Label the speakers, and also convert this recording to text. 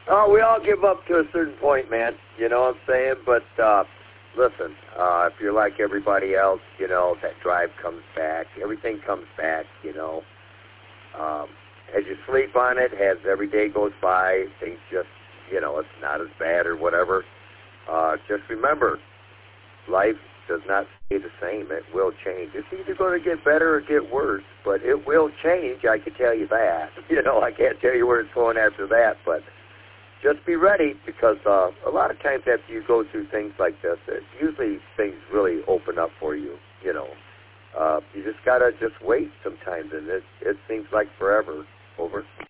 Speaker 1: Oh, we all give up to a certain point, man. You know what I'm saying? But listen, if you're like everybody else, you know, that drive comes back. Everything comes back, you know. As you sleep on it, as every day goes by, things just, you know, it's not as bad or whatever. Just remember, life does not stay the same. It will change. It's either going to get better or get worse, but it will change, I can tell you that. You know, I can't tell you where it's going after that, but just be ready, because a lot of times after you go through things like this, usually things really open up for you, you know. You just got to just wait sometimes, and it seems like forever. Over.